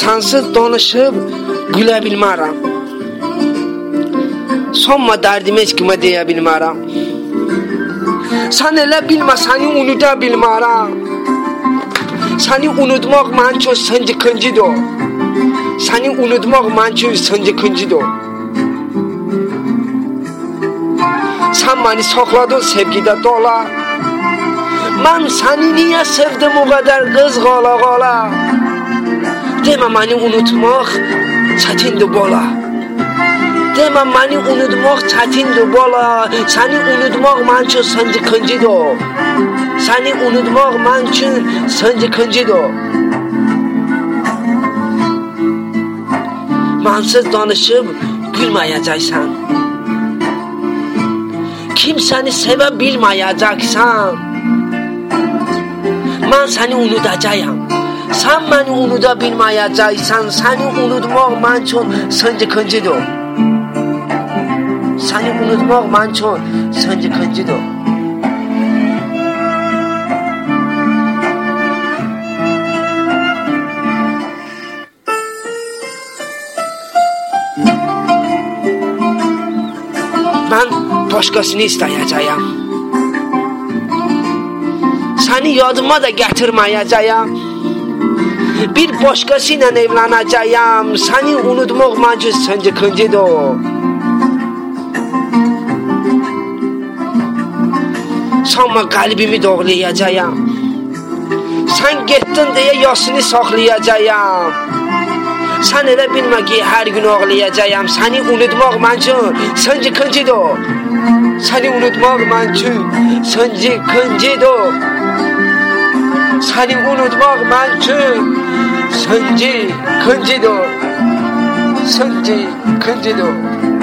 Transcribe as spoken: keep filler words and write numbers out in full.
sensiz danışıp gülebilmərəm. Sonma dərdimi heç kimə deyə bilmərəm. Sən elə bilmə, səni unuda bilmərəm. Səni unutmaq mən üçün sıncıkıncıdır. Səni unutmaq mən üçün sıncıkıncıdır. Sən məni saxladın sevgidə dola. Mən səni niyə sevdim o qədər qız qala qala. Demə məni unutmaq çətindir bola. Demə məni unutmaq çətindir bola. Səni unutmaq mən üçün sıncıkıncıdır. Səni unutmaq mən üçün sıncıkıncıdır. Mənsiz danışıb gülməyəcəksən. Kimsəni sevə bilməyəcəksən. Mən səni unudacağam. Sən məni unuda bilməyəcəksən. Səni unutmaq mən üçün sıncıkıncıdır. Səni unutmaq mən üçün sıncıkıncıdır. Mən başqasını istəyəcəyəm. Səni yadıma da gətirməyəcəyəm. Bir başqası ilə evlənəcəyəm. Səni unutmaq mən üçün sıncıkıncıdır. Sanma qəlbimi doğrayacağam. Sən getdin deyə yasını saxlayacağam. Sən elə bilmə ki, hər gün ağlayacağam. Səni unutmaq mən üçün sıncıkıncıdır. Səni unutmaq mən üçün sıncıkıncıdır. Səni unutmaq mən üçün sıncıkıncıdır. Sıncıkıncıdır.